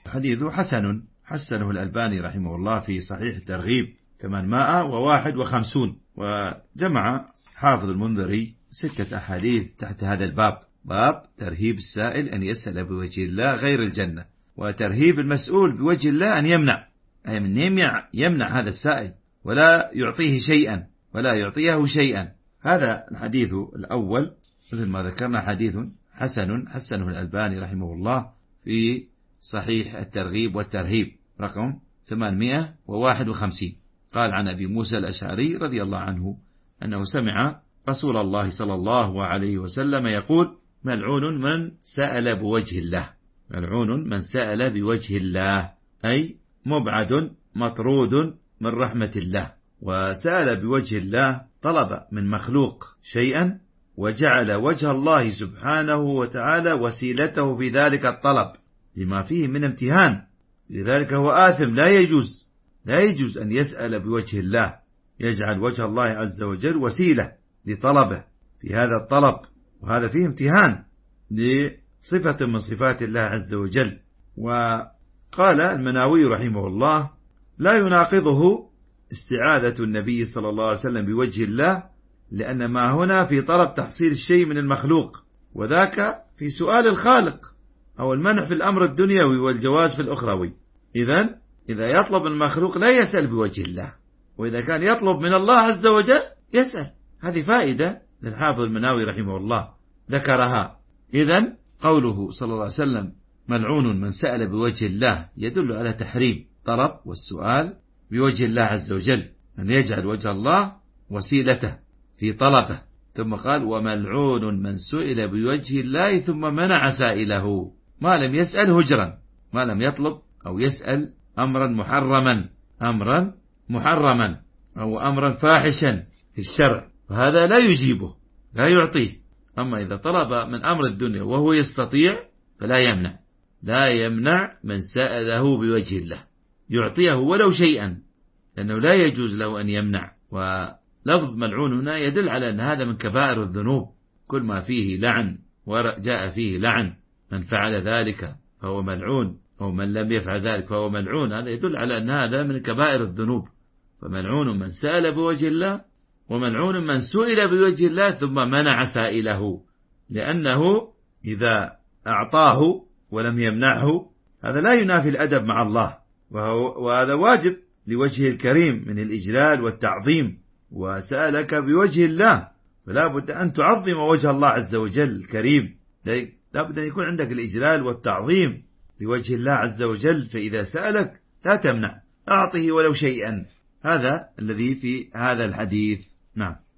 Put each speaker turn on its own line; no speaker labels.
حديث حسنه الألباني رحمه الله في صحيح الترغيب 851. وجمع حافظ المنذري 6 أحاديث تحت هذا الباب، باب ترهيب السائل أن يسأل بوجه الله غير الجنة، وترهيب المسؤول بوجه الله أن يمنع هذا السائل ولا يعطيه شيئا ولا يعطيه شيئا. هذا الحديث الأول مثل ما ذكرنا حديث حسنه الألباني رحمه الله في صحيح الترغيب والترهيب رقم 851. قال عن أبي موسى الأشعري رضي الله عنه أنه سمع رسول الله صلى الله عليه وسلم يقول: ملعون من سأل بوجه الله. ملعون من سأل بوجه الله أي مبعد مطرود من رحمة الله. وسأل بوجه الله طلب من مخلوق شيئا وجعل وجه الله سبحانه وتعالى وسيلته في ذلك الطلب لما فيه من امتهان، لذلك هو آثم. لا يجوز أن يسأل بوجه الله، يجعل وجه الله عز وجل وسيلة لطلبه في هذا الطلب، وهذا فيه امتهان لصفة من صفات الله عز وجل. وقال المناوي رحمه الله: لا يناقضه استعاذة النبي صلى الله عليه وسلم بوجه الله، لأن ما هنا في طلب تحصيل الشيء من المخلوق، وذاك في سؤال الخالق أو المنع في الأمر الدنيوي والجواز في الأخروي. إذا يطلب المخلوق لا يسأل بوجه الله، وإذا كان يطلب من الله عز وجل يسأل. هذه فائدة للحافظ المناوي رحمه الله ذكرها. قوله صلى الله عليه وسلم ملعون من سأل بوجه الله يدل على تحريم طلب والسؤال بوجه الله عز وجل، أن يجعل وجه الله وسيلته في طلبه. ثم قال: وملعون من سئل بوجه الله ثم منع سائله، ما لم يسأل هجرا، ما لم يطلب أو يسأل أمرا محرما أو أمرا فاحشا في الشرع، فهذا لا يجيبه لا يعطيه. أما إذا طلب من أمر الدنيا وهو يستطيع فلا يمنع من سأله بوجه الله، يعطيه ولو شيئا، لأنه لا يجوز له أن يمنع. ولفظ ملعون هنا يدل على أن هذا من كبائر الذنوب، كل ما فيه لعن وجاء فيه لعن، من فعل ذلك فهو ملعون، أو من لم يفعل ذلك فهو ملعون. هذا يدل على أن هذا من كبائر الذنوب. فملعون من سأل بوجه الله، وملعون من سئل بوجه الله ثم منع سائله، لأنه إذا أعطاه ولم يمنعه هذا لا ينافي الأدب مع الله، وهذا واجب لوجهه الكريم من الإجلال والتعظيم. وسألك بوجه الله، فلا بد أن تعظم وجه الله عز وجل الكريم، لا بد أن يكون عندك الإجلال والتعظيم لوجه الله عز وجل. فإذا سألك لا تمنع، أعطه ولو شيئا. هذا الذي في هذا الحديث. نعم.